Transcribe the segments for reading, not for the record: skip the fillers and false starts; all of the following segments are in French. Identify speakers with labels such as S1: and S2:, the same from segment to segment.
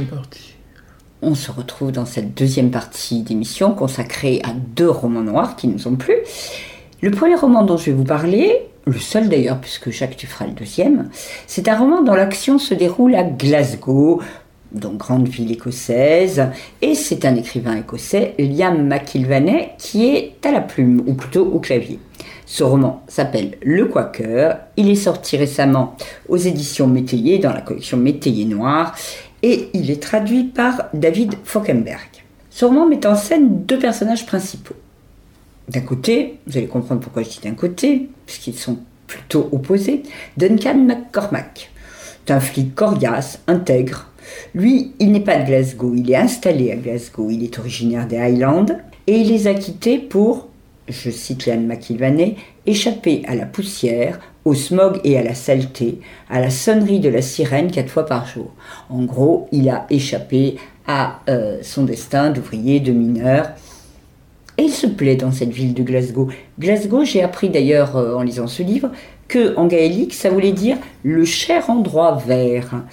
S1: deuxième partie.
S2: On se retrouve dans cette deuxième partie d'émission consacrée à 2 romans noirs qui nous ont plu. Le premier roman dont je vais vous parler, le seul d'ailleurs puisque Jacques tu feras le deuxième, c'est un roman dont l'action se déroule à Glasgow, donc grande ville écossaise, et c'est un écrivain écossais, Liam McIlvanney, qui est à la plume, ou plutôt au clavier. Ce roman s'appelle Le Quaker, il est sorti récemment aux éditions Métayer, dans la collection Métayer Noir, et il est traduit par David Falkenberg. Ce roman met en scène 2 personnages principaux. D'un côté, vous allez comprendre pourquoi je dis d'un côté, puisqu'ils sont plutôt opposés, Duncan McCormack. C'est un flic coriace, intègre. Lui, il n'est pas de Glasgow, il est installé à Glasgow, il est originaire des Highlands, et il les a quittés pour, je cite Liam McIlvanney, échapper à la poussière, au smog et à la saleté, à la sonnerie de la sirène 4 fois par jour. En gros, il a échappé à son destin d'ouvrier, de mineur. Et il se plaît dans cette ville de Glasgow. Glasgow, j'ai appris d'ailleurs en lisant ce livre, qu'en gaélique, ça voulait dire le cher endroit vert.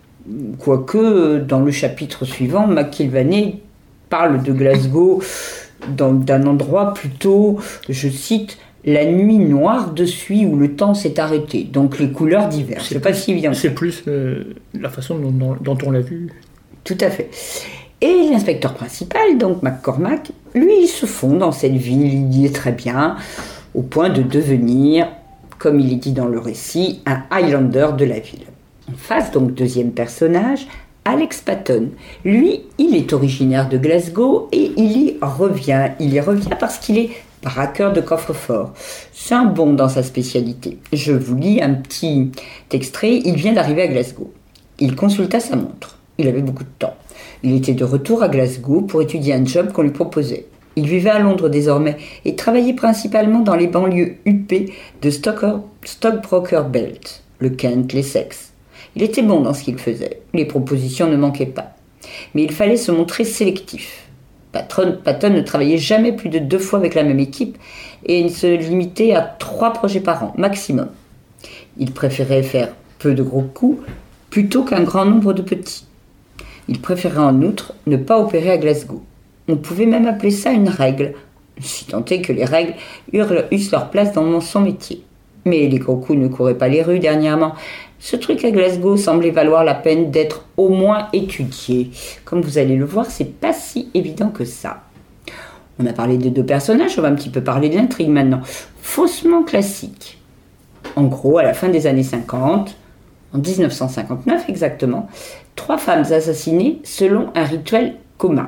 S2: Quoique, dans le chapitre suivant, McIlvanney parle de Glasgow d'un endroit plutôt, je cite, la nuit noire de suie où le temps s'est arrêté. Donc les couleurs diverses. C'est pas si évident.
S1: C'est plus la façon dont on l'a vu.
S2: Tout à fait. Et l'inspecteur principal, donc McCormack, lui, il se fond dans cette ville, il y est très bien, au point de devenir, comme il est dit dans le récit, un Highlander de la ville. En face, donc, deuxième personnage, Alex Patton. Lui, il est originaire de Glasgow et il y revient. Il y revient parce qu'il est braqueur de coffre-fort. C'est un bon dans sa spécialité. Je vous lis un petit extrait. Il vient d'arriver à Glasgow. Il consulta sa montre. Il avait beaucoup de temps. Il était de retour à Glasgow pour étudier un job qu'on lui proposait. Il vivait à Londres désormais et travaillait principalement dans les banlieues huppées de Stockbroker Belt, le Kent, l'Essex. Il était bon dans ce qu'il faisait. Les propositions ne manquaient pas. Mais il fallait se montrer sélectif. Patton ne travaillait jamais plus de 2 fois avec la même équipe et il se limitait à 3 projets par an, maximum. Il préférait faire peu de gros coups plutôt qu'un grand nombre de petits. Il préférait en outre ne pas opérer à Glasgow. On pouvait même appeler ça une règle, si tant est que les règles eussent leur place dans son métier. Mais les gros coups ne couraient pas les rues dernièrement. Ce truc à Glasgow semblait valoir la peine d'être au moins étudié. Comme vous allez le voir, c'est pas si évident que ça. On a parlé des 2 personnages, on va un petit peu parler de l'intrigue maintenant. Faussement classique. En gros, à la fin des années 50, en 1959 exactement, 3 femmes assassinées selon un rituel commun.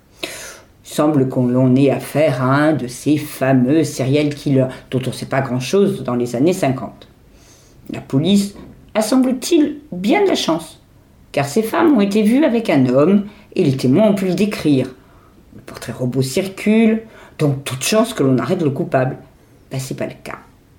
S2: Il semble qu'on ait affaire à un de ces fameux serial killers, dont on ne sait pas grand-chose dans les années 50. La police a, semble-t-il, bien de la chance, car ces femmes ont été vues avec un homme et les témoins ont pu le décrire. Le portrait robot circule, donc toute chance que l'on arrête le coupable. Ben, c'est pas le cas.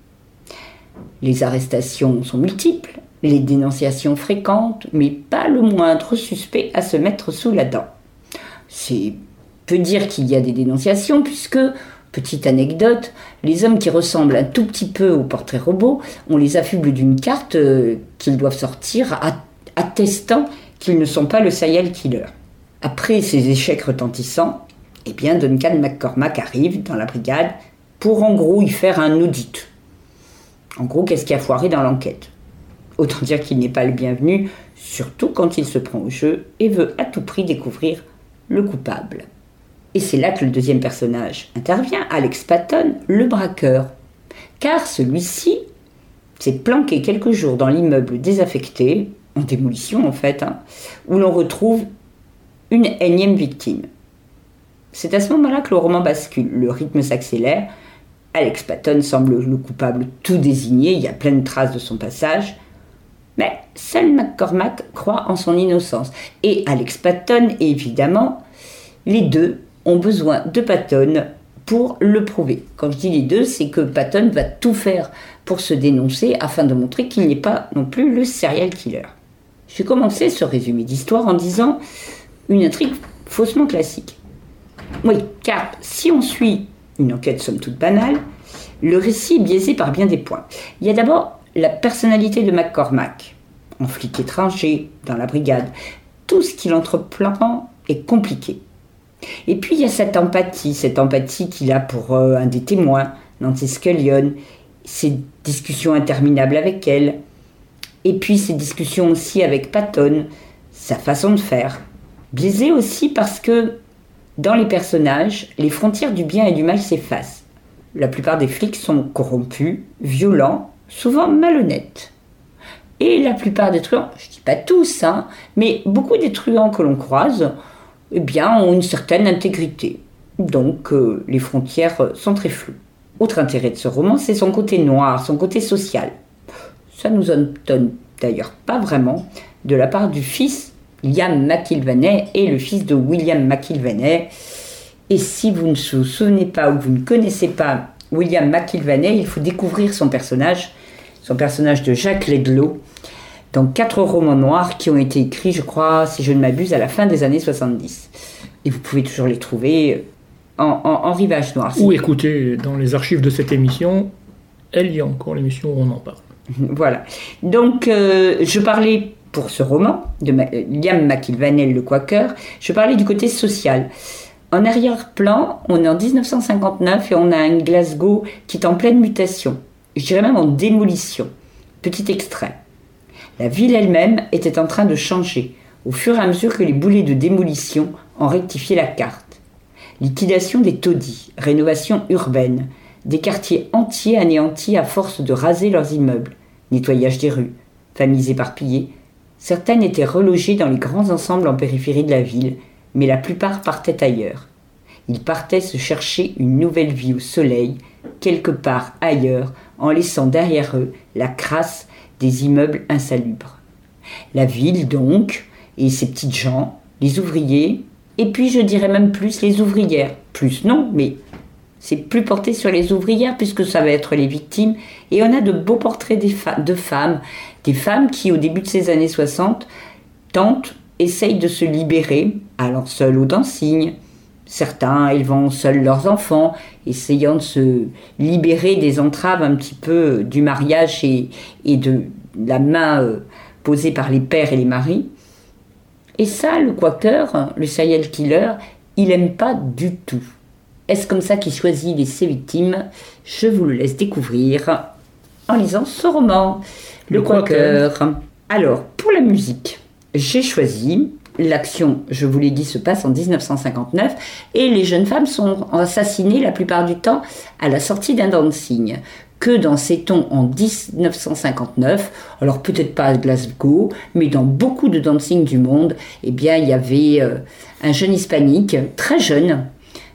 S2: Les arrestations sont multiples, les dénonciations fréquentes, mais pas le moindre suspect à se mettre sous la dent. C'est peu dire qu'il y a des dénonciations, puisque, petite anecdote, les hommes qui ressemblent un tout petit peu au portrait robot, on les affuble d'une carte qu'ils doivent sortir attestant qu'ils ne sont pas le serial killer. Après ces échecs retentissants, eh bien Duncan McCormack arrive dans la brigade pour en gros y faire un audit. En gros, qu'est-ce qui a foiré dans l'enquête ? Autant dire qu'il n'est pas le bienvenu, surtout quand il se prend au jeu et veut à tout prix découvrir le coupable. Et c'est là que le deuxième personnage intervient, Alex Patton, le braqueur. Car celui-ci s'est planqué quelques jours dans l'immeuble désaffecté, en démolition en fait, où l'on retrouve une énième victime. C'est à ce moment-là que le roman bascule, le rythme s'accélère, Alex Patton semble le coupable tout désigné, il y a plein de traces de son passage, mais seul McCormack croit en son innocence. Et Alex Patton, évidemment, les deux ont besoin de Patton pour le prouver. Quand je dis les deux, c'est que Patton va tout faire pour se dénoncer afin de montrer qu'il n'est pas non plus le serial killer. Je vais commencer ce résumé d'histoire en disant une intrigue faussement classique. Oui, car si on suit une enquête somme toute banale, le récit est biaisé par bien des points. Il y a d'abord la personnalité de McCormack, en flic étranger dans la brigade. Tout tout ce qu'il entreprend est compliqué. Et puis il y a cette empathie qu'il a pour un des témoins, Nancy Scullion, ses discussions interminables avec elle, et puis ses discussions aussi avec Patton, sa façon de faire. Biaisé aussi parce que dans les personnages, les frontières du bien et du mal s'effacent. La plupart des flics sont corrompus, violents, souvent malhonnêtes. Et la plupart des truands, je ne dis pas tous, mais beaucoup des truands que l'on croise, eh bien, ont une certaine intégrité. Donc, les frontières sont très floues. Autre intérêt de ce roman, c'est son côté noir, son côté social. Ça nous étonne d'ailleurs pas vraiment de la part du fils Liam McIlvanney et le fils de William McIlvanney. Et si vous ne vous souvenez pas ou vous ne connaissez pas William McIlvanney, il faut découvrir son personnage de Jack Ledlow, dans 4 romans noirs qui ont été écrits, je crois, si je ne m'abuse, à la fin des années 70. Et vous pouvez toujours les trouver en rivage noir.
S1: Ou écoutez, dans les archives de cette émission, il y a encore l'émission où on en parle.
S2: Voilà. Donc, je parlais, pour ce roman, de Liam McIlvanney, le Quaker, je parlais du côté social. En arrière-plan, on est en 1959 et on a un Glasgow qui est en pleine mutation. Je dirais même en démolition. Petit extrait. La ville elle-même était en train de changer, au fur et à mesure que les boulets de démolition en rectifiaient la carte. Liquidation des taudis, rénovation urbaine, des quartiers entiers anéantis à force de raser leurs immeubles, nettoyage des rues, familles éparpillées. Certaines étaient relogées dans les grands ensembles en périphérie de la ville, mais la plupart partaient ailleurs. Ils partaient se chercher une nouvelle vie au soleil, quelque part ailleurs, en laissant derrière eux la crasse des immeubles insalubres. La ville, donc, et ses petites gens, les ouvriers, et puis je dirais même plus les ouvrières. Plus non, mais c'est plus porté sur les ouvrières puisque ça va être les victimes. Et on a de beaux portraits de femmes, des femmes qui, au début de ces années 60, essayent de se libérer, allant seules au dancing. Certains élevant seuls leurs enfants, essayant de se libérer des entraves un petit peu du mariage et de la main posée par les pères et les maris. Et ça, le Quaker, le serial killer, il n'aime pas du tout. Est-ce comme ça qu'il choisit ses victimes? Je vous le laisse découvrir en lisant ce roman, le Quaker. Alors, pour la musique, j'ai choisi... L'action, je vous l'ai dit, se passe en 1959 et les jeunes femmes sont assassinées la plupart du temps à la sortie d'un dancing. Que dansait-on en 1959? Alors peut-être pas à Glasgow, mais dans beaucoup de dancing du monde, eh bien il y avait un jeune hispanique, très jeune,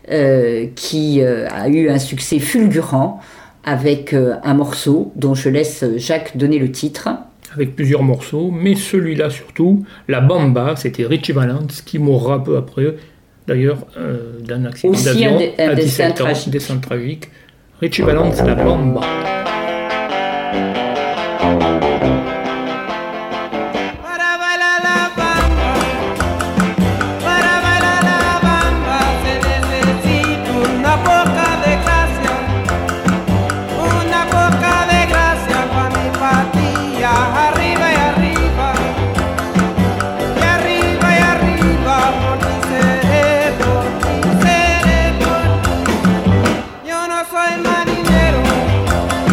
S2: qui a eu un succès fulgurant avec un morceau dont je laisse Jacques donner le titre.
S1: Avec plusieurs morceaux, mais celui-là surtout, la Bamba, c'était Richie Valens qui mourra peu après, d'ailleurs, d'un accident d'avion à 17 ans, dessin tragique. Richie Valens, la Bamba.
S3: Yo no soy marinero,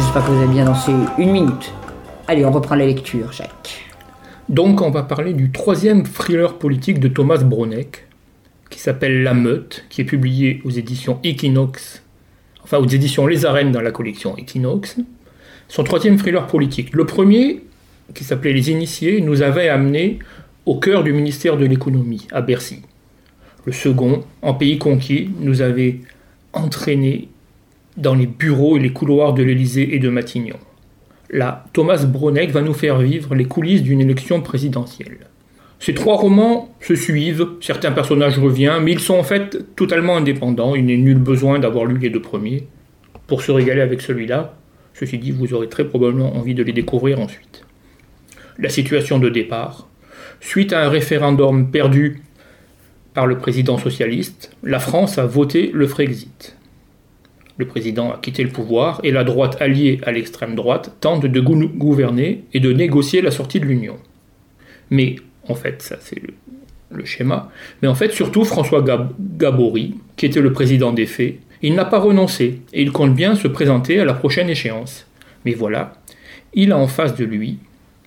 S2: j'espère que vous avez bien dansé 1 minute. Allez, on reprend la lecture, Jacques.
S1: Donc on va parler du 3e thriller politique de Thomas Broneck, qui s'appelle La Meute, qui est publié aux éditions Equinox, enfin aux éditions Les Arènes dans la collection Equinox. Son 3e thriller politique. Le premier, qui s'appelait Les Initiés, nous avait amené au cœur du ministère de l'économie, à Bercy. Le second, En pays conquis, nous avait entraînés dans les bureaux et les couloirs de l'Élysée et de Matignon. Là, Thomas Broneck va nous faire vivre les coulisses d'une élection présidentielle. Ces 3 romans se suivent, certains personnages reviennent, mais ils sont en fait totalement indépendants, il n'est nul besoin d'avoir lu les 2 premiers pour se régaler avec celui-là. Ceci dit, vous aurez très probablement envie de les découvrir ensuite. La situation de départ. Suite à un référendum perdu par le président socialiste, la France a voté le Frexit. Le président a quitté le pouvoir et la droite alliée à l'extrême droite tente de gouverner et de négocier la sortie de l'Union. Mais, en fait, ça c'est le schéma, mais en fait surtout François Gabory, qui était le président des faits, il n'a pas renoncé et il compte bien se présenter à la prochaine échéance. Mais voilà, il a en face de lui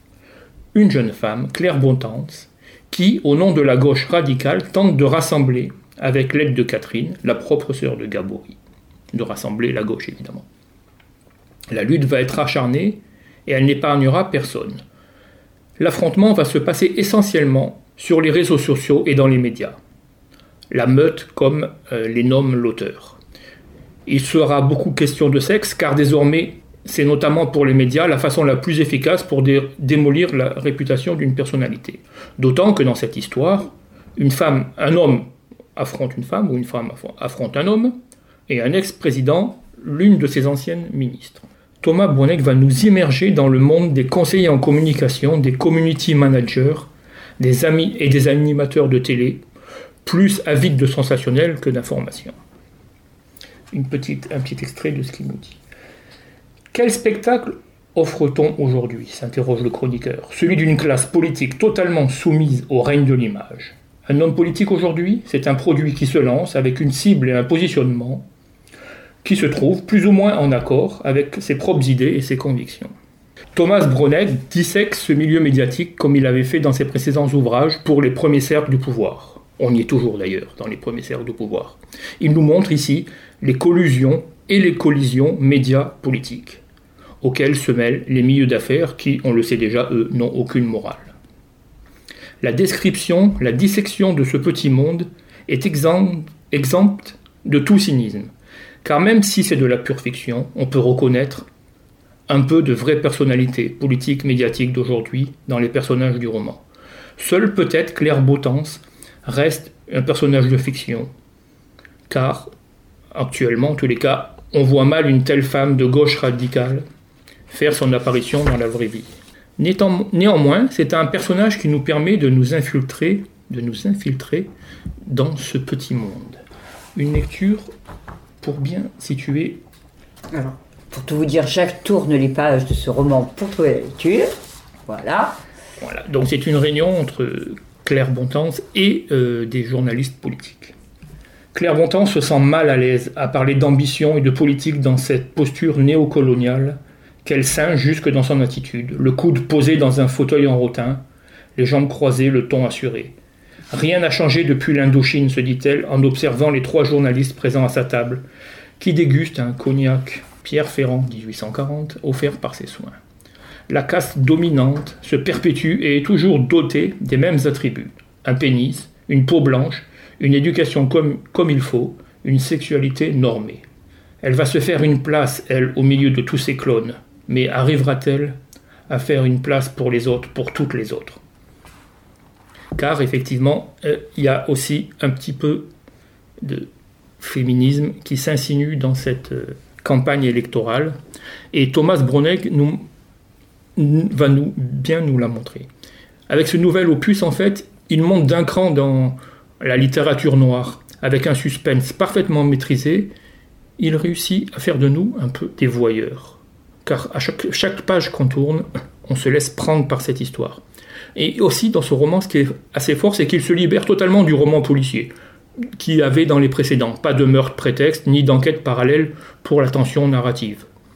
S1: une jeune femme, Claire Bontemps, qui, au nom de la gauche radicale, tente de rassembler, avec l'aide de Catherine, la propre sœur de Gabory, de rassembler la gauche évidemment. La lutte va être acharnée et elle n'épargnera personne. L'affrontement va se passer essentiellement sur les réseaux sociaux et dans les médias. La meute, comme les nomme l'auteur. Il sera beaucoup question de sexe, car désormais, c'est notamment pour les médias la façon la plus efficace pour démolir la réputation d'une personnalité. D'autant que dans cette histoire, un homme affronte une femme, ou une femme affronte un homme, et un ex-président, l'une de ses anciennes ministres. Thomas Broneck va nous immerger dans le monde des conseillers en communication, des community managers, des amis et des animateurs de télé, plus avides de sensationnel que d'information. Un petit extrait de ce qu'il nous dit. Quel spectacle offre-t-on aujourd'hui, s'interroge le chroniqueur. Celui d'une classe politique totalement soumise au règne de l'image. Un homme politique aujourd'hui, c'est un produit qui se lance avec une cible et un positionnement qui se trouve plus ou moins en accord avec ses propres idées et ses convictions. Thomas Broneck dissèque ce milieu médiatique comme il avait fait dans ses précédents ouvrages pour les premiers cercles du pouvoir. On y est toujours d'ailleurs, dans les premiers cercles du pouvoir. Il nous montre ici les collusions et les collisions médias-politiques, auxquelles se mêlent les milieux d'affaires qui, on le sait déjà, eux, n'ont aucune morale. La description, la dissection de ce petit monde est exempte de tout cynisme, car même si c'est de la pure fiction, on peut reconnaître un peu de vraie personnalité politique, médiatique d'aujourd'hui dans les personnages du roman. Seul peut-être Claire Bontemps reste un personnage de fiction, car actuellement, en tous les cas, on voit mal une telle femme de gauche radicale faire son apparition dans la vraie vie. Néanmoins, c'est un personnage qui nous permet de nous infiltrer dans ce petit monde. Une lecture pour bien situer.
S2: Alors, pour tout vous dire, Jacques tourne les pages de ce roman pour trouver la lecture. Voilà.
S1: Donc c'est une réunion entre Claire Bontemps et des journalistes politiques. Claire Bontemps se sent mal à l'aise à parler d'ambition et de politique dans cette posture néocoloniale qu'elle singe jusque dans son attitude, le coude posé dans un fauteuil en rotin, les jambes croisées, le ton assuré. Rien n'a changé depuis l'Indochine, se dit-elle en observant les 3 journalistes présents à sa table, qui dégustent un cognac Pierre Ferrand 1840, offert par ses soins. La caste dominante se perpétue et est toujours dotée des mêmes attributs. Un pénis, une peau blanche, une éducation comme il faut, une sexualité normée. Elle va se faire une place, elle, au milieu de tous ces clones. Mais arrivera-t-elle à faire une place pour les autres, pour toutes les autres ? Car effectivement, il y a aussi un petit peu de féminisme qui s'insinue dans cette campagne électorale. Et Thomas Broneck va bien nous la montrer. Avec ce nouvel opus, en fait, il monte d'un cran dans la littérature noire, avec un suspense parfaitement maîtrisé. Il réussit à faire de nous un peu des voyeurs. Car à chaque page qu'on tourne, on se laisse prendre par cette histoire. Et aussi, dans ce roman, ce qui est assez fort, c'est qu'il se libère totalement du roman policier, qu'il avait dans les précédents. Pas de meurtre prétexte, ni d'enquête parallèle pour la tension narrative.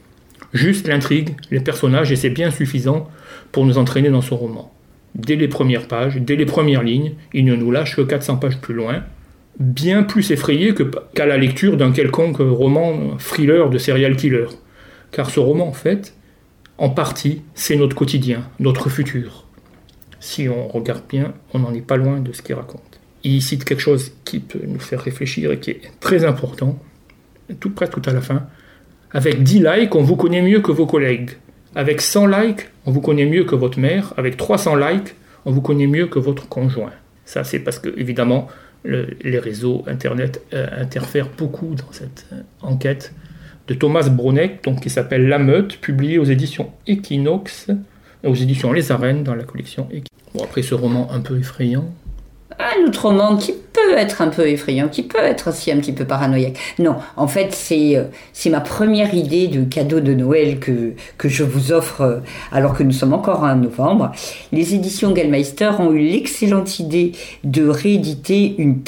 S1: Juste l'intrigue, les personnages, et c'est bien suffisant pour nous entraîner dans son roman. Dès les premières pages, dès les premières lignes, il ne nous lâche que 400 pages plus loin, bien plus effrayé qu'à la lecture d'un quelconque roman thriller de serial killer. Car ce roman, en fait, en partie, c'est notre quotidien, notre futur. Si on regarde bien, on n'en est pas loin de ce qu'il raconte. Il cite quelque chose qui peut nous faire réfléchir et qui est très important, presque tout à la fin. Avec 10 likes, on vous connaît mieux que vos collègues. Avec 100 likes, on vous connaît mieux que votre mère. Avec 300 likes, on vous connaît mieux que votre conjoint. Ça, c'est parce que, évidemment, les réseaux Internet interfèrent beaucoup dans cette enquête de Thomas Bronek, donc, qui s'appelle La Meute, publié aux éditions Equinox, aux éditions Les Arènes, dans la collection Equinox. Bon, après ce roman un peu effrayant.
S2: Un autre roman qui peut être un peu effrayant, qui peut être aussi un petit peu paranoïaque. Non, en fait, c'est ma première idée de cadeau de Noël que je vous offre alors que nous sommes encore en novembre. Les éditions Gallmeister ont eu l'excellente idée de rééditer un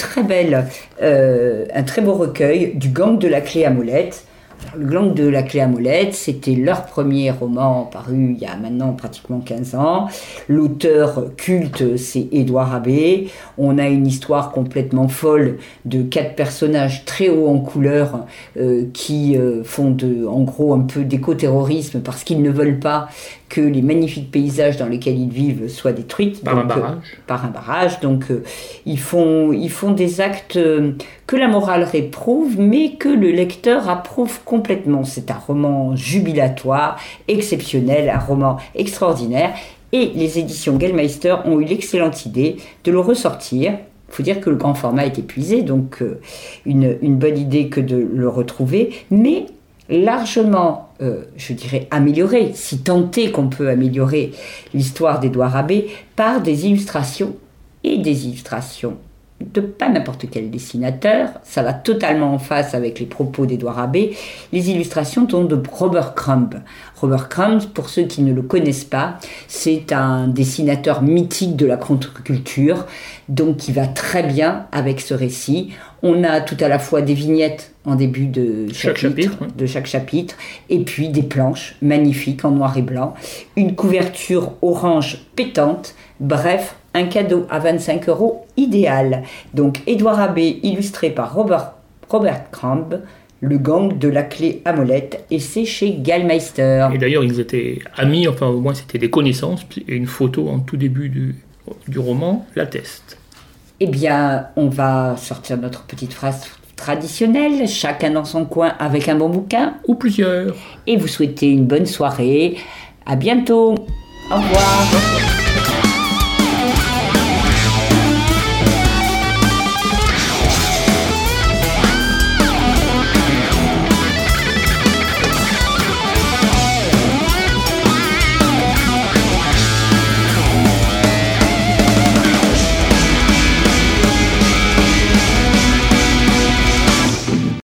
S2: très beau recueil du Gang de la Clé à Molette. Le Gang de la Clé à Molette, c'était leur premier roman paru il y a maintenant pratiquement 15 ans. L'auteur culte, c'est Édouard Abbé. On a une histoire complètement folle de 4 personnages très hauts en couleur qui font en gros un peu d'éco-terrorisme parce qu'ils ne veulent pas que les magnifiques paysages dans lesquels ils vivent soient détruits
S1: par un
S2: barrage. Donc ils font des actes que la morale réprouve, mais que le lecteur approuve complètement. C'est un roman jubilatoire, exceptionnel, un roman extraordinaire. Et les éditions Gallmeister ont eu l'excellente idée de le ressortir. Il faut dire que le grand format est épuisé, donc une bonne idée que de le retrouver, mais largement, je dirais, amélioré, si tant est qu'on peut améliorer l'histoire d'Édouard Abbé par des illustrations, et des illustrations de pas n'importe quel dessinateur, ça va totalement en face avec les propos d'Édouard Abbé, les illustrations sont de Robert Crumb. Robert Crumb, pour ceux qui ne le connaissent pas, c'est un dessinateur mythique de la contre-culture, donc qui va très bien avec ce récit. On a tout à la fois des vignettes en début de chaque chapitre, et puis des planches magnifiques en noir et blanc, une couverture orange pétante, bref, un cadeau à 25 € idéal. Donc Édouard Abbé, illustré par Robert Crumb, Le Gang de la Clé à Molette, et c'est chez Gallmeister.
S1: Et d'ailleurs, ils étaient amis, enfin au moins c'était des connaissances, et une photo en tout début du roman l'atteste.
S2: Eh bien, on va sortir notre petite phrase traditionnelle, chacun dans son coin avec un bon bouquin.
S1: Ou plusieurs.
S2: Et vous souhaitez une bonne soirée. À bientôt. Au revoir.